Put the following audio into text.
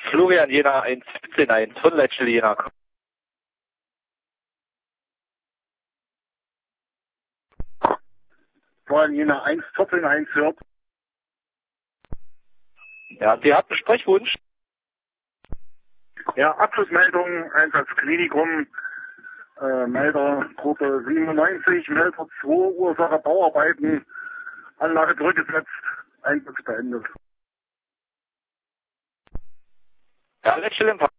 Florian Jena 1.17.1 von Leitstelle Jena. Florian Jena 1.14.1 hört. Ja, Sie hatten Sprechwunsch. Ja, Abschlussmeldung, Einsatzklinikum, Melder Gruppe 97, Melder 2, Ursache Bauarbeiten, Anlage zurückgesetzt, Einsatz beendet. Ja, Leitstelle Empfang.